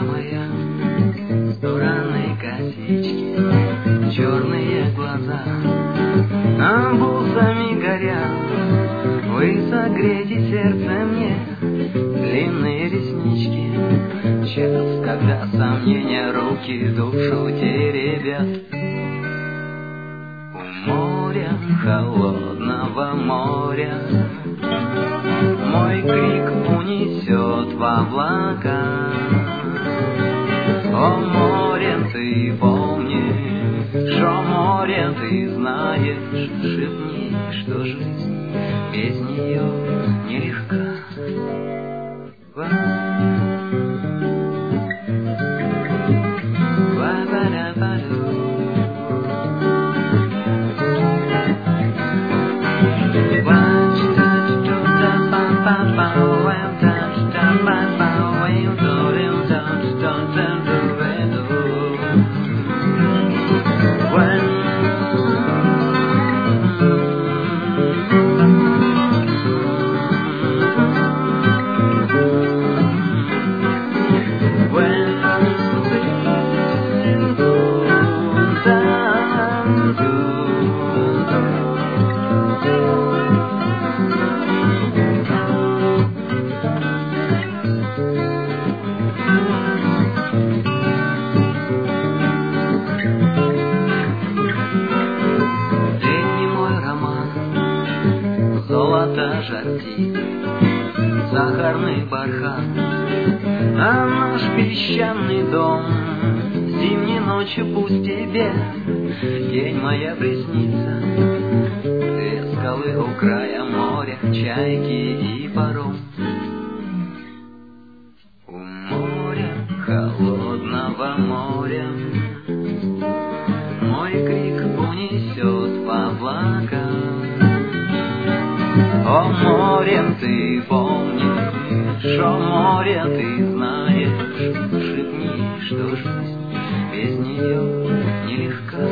моя, стороны косички, черные глаза, бусами горят. Вы согрейте сердце мне, длинные реснички. Час, когда сомнения руки душу теребят. У моря, холодного моря, мой крик унесет в облака. О море, ты помнишь, о море, ты знаешь, шепни, что жизнь без нее нелегка. Сахарный бархан, а наш песчаный дом зимней ночью пусть тебе день моя приснится. Две скалы у края моря, чайки и паром. У моря, холодного моря, мой крик унесет в облака. О море, ты помнишь, о море, ты знаешь, шепни, что жизнь без нее нелегка.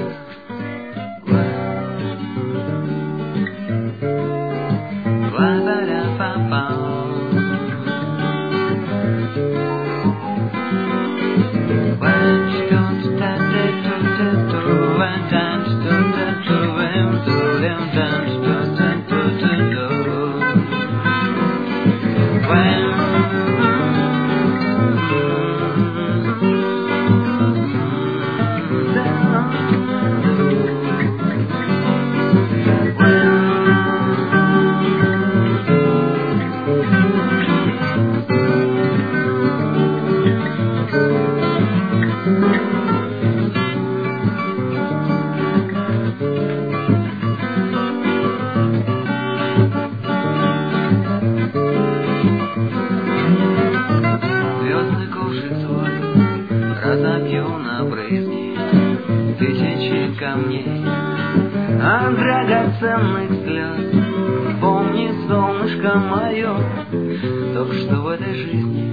От драгоценных слез помни, солнышко мое, то, что в этой жизни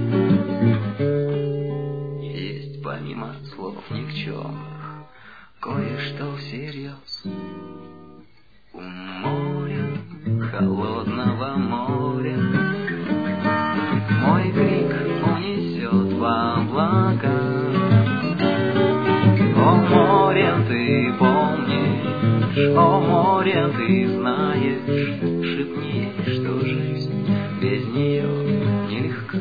есть помимо слов никчемных кое-что всерьез. У моря, холодного моря, мой крик унесет в облака. О море, ты помнишь, о море, ты знаешь, шепни, что жизнь без нее нелегка.